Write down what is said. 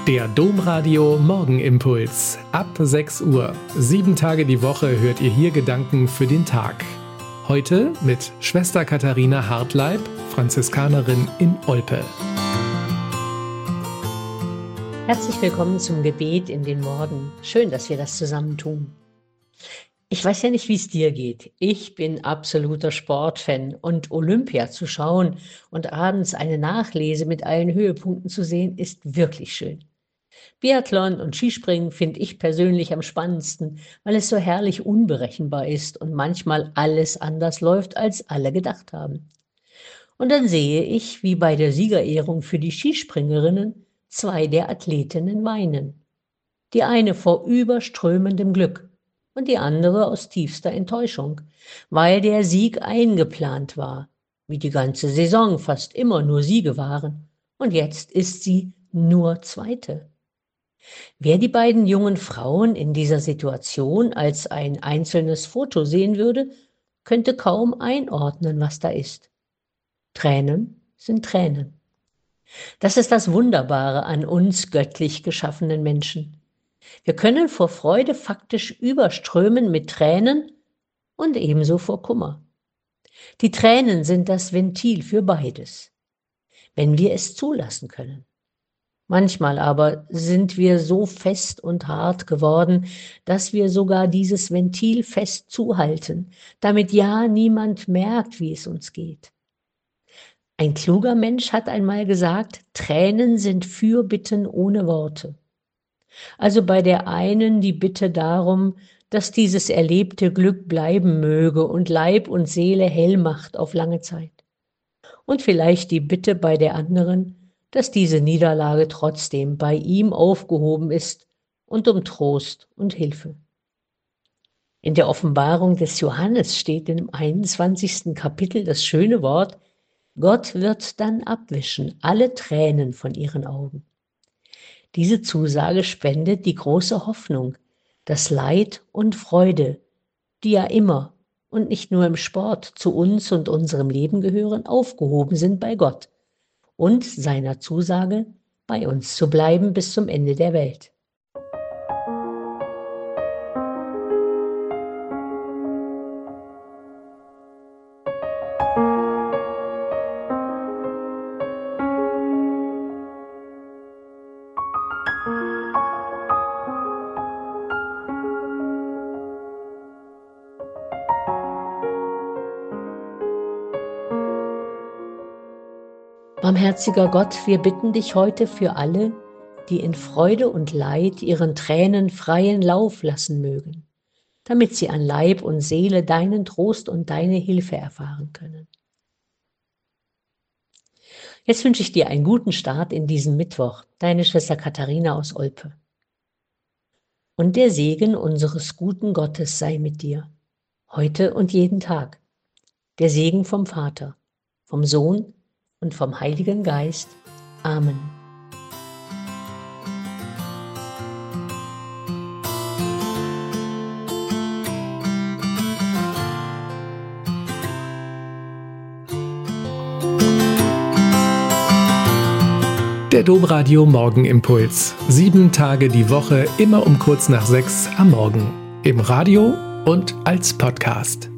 Der Domradio Morgenimpuls. Ab 6 Uhr. 7 Tage die Woche hört ihr hier Gedanken für den Tag. Heute mit Schwester Katharina Hartleib, Franziskanerin in Olpe. Herzlich willkommen zum Gebet in den Morgen. Schön, dass wir das zusammen tun. Ich weiß ja nicht, wie es dir geht. Ich bin absoluter Sportfan und Olympia zu schauen und abends eine Nachlese mit allen Höhepunkten zu sehen, ist wirklich schön. Biathlon und Skispringen finde ich persönlich am spannendsten, weil es so herrlich unberechenbar ist und manchmal alles anders läuft, als alle gedacht haben. Und dann sehe ich, wie bei der Siegerehrung für die Skispringerinnen 2 der Athletinnen weinen. Die eine vor überströmendem Glück und die andere aus tiefster Enttäuschung, weil der Sieg eingeplant war, wie die ganze Saison fast immer nur Siege waren. Und jetzt ist sie nur Zweite. Wer die beiden jungen Frauen in dieser Situation als ein einzelnes Foto sehen würde, könnte kaum einordnen, was da ist. Tränen sind Tränen. Das ist das Wunderbare an uns göttlich geschaffenen Menschen. Wir können vor Freude faktisch überströmen mit Tränen und ebenso vor Kummer. Die Tränen sind das Ventil für beides, wenn wir es zulassen können. Manchmal aber sind wir so fest und hart geworden, dass wir sogar dieses Ventil fest zuhalten, damit ja niemand merkt, wie es uns geht. Ein kluger Mensch hat einmal gesagt, Tränen sind Fürbitten ohne Worte. Also bei der einen die Bitte darum, dass dieses erlebte Glück bleiben möge und Leib und Seele hell macht auf lange Zeit. Und vielleicht die Bitte bei der anderen, dass diese Niederlage trotzdem bei ihm aufgehoben ist und um Trost und Hilfe. In der Offenbarung des Johannes steht im 21. Kapitel das schöne Wort, Gott wird dann abwischen alle Tränen von ihren Augen. Diese Zusage spendet die große Hoffnung, dass Leid und Freude, die ja immer und nicht nur im Sport zu uns und unserem Leben gehören, aufgehoben sind bei Gott und seiner Zusage, bei uns zu bleiben bis zum Ende der Welt. Barmherziger Gott, wir bitten dich heute für alle, die in Freude und Leid ihren Tränen freien Lauf lassen mögen, damit sie an Leib und Seele deinen Trost und deine Hilfe erfahren können. Jetzt wünsche ich dir einen guten Start in diesen Mittwoch, deine Schwester Katharina aus Olpe. Und der Segen unseres guten Gottes sei mit dir, heute und jeden Tag. Der Segen vom Vater, vom Sohn und vom Heiligen Geist. Amen. Der Domradio Morgenimpuls. 7 Tage die Woche, immer um kurz nach 6 am Morgen. Im Radio und als Podcast.